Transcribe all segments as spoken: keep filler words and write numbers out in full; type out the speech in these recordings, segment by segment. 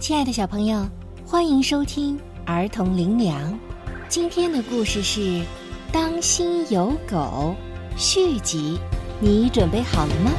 亲爱的小朋友，欢迎收听儿童灵粮。今天的故事是《当心有狗》续集，你准备好了吗？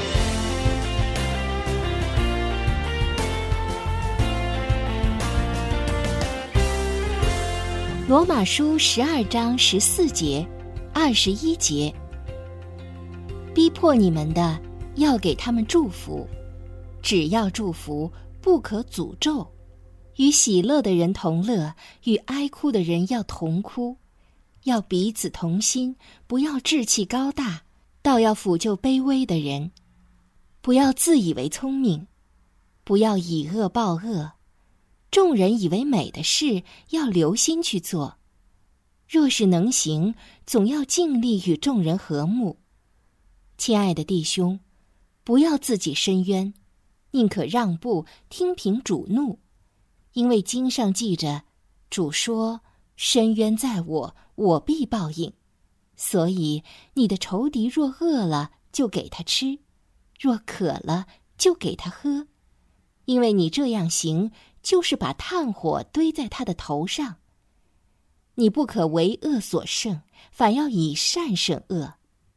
罗马书十二章十四节、二十一节，逼迫你们的要给他们祝福，只要祝福，不可诅咒。与喜乐的人同乐，与哀哭的人要同哭。要彼此同心，不要志气高大，倒要抚救卑微的人。不要自以为聪明，不要以恶报恶。众人以为美的事，要留心去做。若是能行，总要尽力与众人和睦。亲爱的弟兄，不要自己伸冤，宁可让步，听凭主怒。因为经上记着，主说：伸冤在我，我必报应。所以你的仇敌若饿了，就给他吃；若渴了，就给他喝。因为你这样行，就是把炭火堆在他的头上。你不可为恶所胜，反要以善胜恶。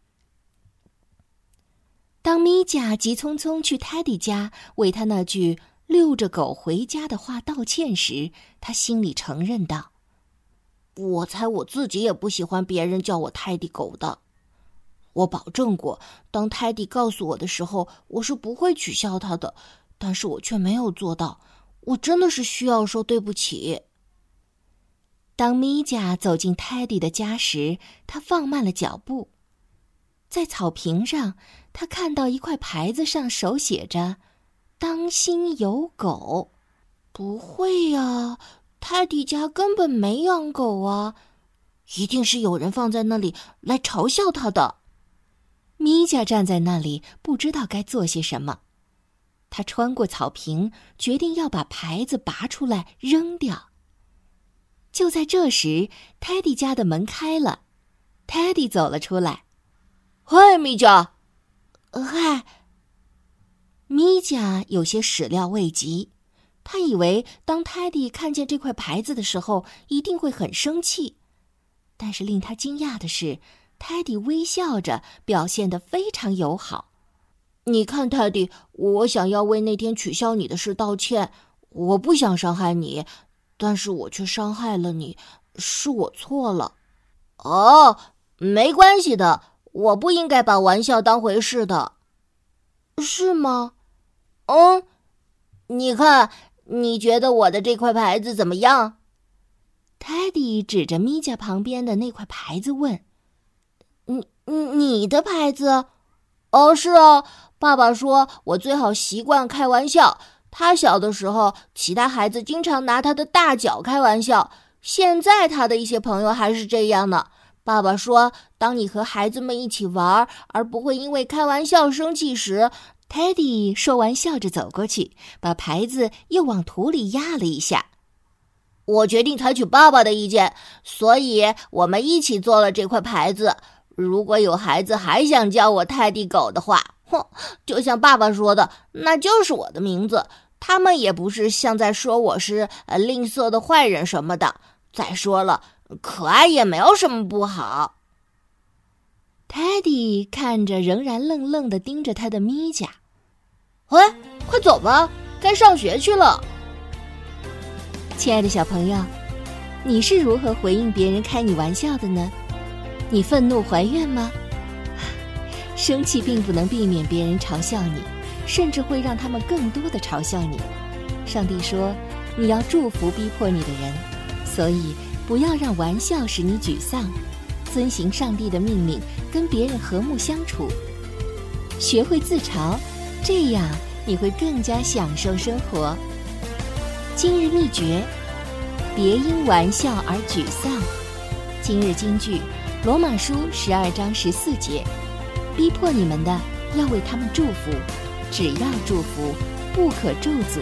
当米迦急匆匆去泰迪家为他那句遛着狗回家的话道歉时，他心里承认道：我猜我自己也不喜欢别人叫我泰迪狗的。我保证过，当泰迪告诉我的时候，我是不会取笑他的，但是我却没有做到。我真的是需要说对不起。当米迦走进泰迪的家时，他放慢了脚步。在草坪上，他看到一块牌子上手写着当心有狗。不会呀，泰迪家根本没养狗啊，一定是有人放在那里来嘲笑他的。米迦站在那里，不知道该做些什么。他穿过草坪，决定要把牌子拔出来扔掉。就在这时，泰迪家的门开了，泰迪走了出来。嗨，米迦。嗨。米迦有些始料未及，他以为当泰迪看见这块牌子的时候，一定会很生气。但是令他惊讶的是，泰迪微笑着，表现得非常友好。你看，泰迪，我想要为那天取笑你的事道歉。我不想伤害你，但是我却伤害了你，是我错了。哦，没关系的，我不应该把玩笑当回事的。是吗？嗯，你看，你觉得我的这块牌子怎么样？泰迪指着米迦旁边的那块牌子问：你你的牌子？哦，是啊，爸爸说我最好习惯开玩笑。他小的时候，其他孩子经常拿他的大脚开玩笑，现在他的一些朋友还是这样呢。爸爸说，当你和孩子们一起玩，而不会因为开玩笑生气时，泰迪说完笑着走过去，把牌子又往土里压了一下。我决定采取爸爸的意见，所以我们一起做了这块牌子。如果有孩子还想叫我泰迪狗的话，哼，就像爸爸说的，那就是我的名字。他们也不是像在说我是呃吝啬的坏人什么的。再说了，可爱也没有什么不好。泰迪看着仍然愣愣地盯着他的米迦。喂，快走吧，该上学去了。亲爱的小朋友，你是如何回应别人开你玩笑的呢？你愤怒还愿吗？生气并不能避免别人嘲笑你，甚至会让他们更多的嘲笑你。上帝说，你要祝福逼迫你的人，所以不要让玩笑使你沮丧，遵行上帝的命令，跟别人和睦相处，学会自嘲，这样你会更加享受生活。今日秘诀：别因玩笑而沮丧。今日金句：罗马书十二章十四节，逼迫你们的要为他们祝福，只要祝福，不可咒诅。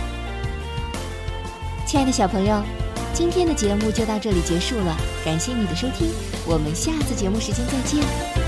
亲爱的小朋友，今天的节目就到这里结束了，感谢你的收听，我们下次节目时间再见。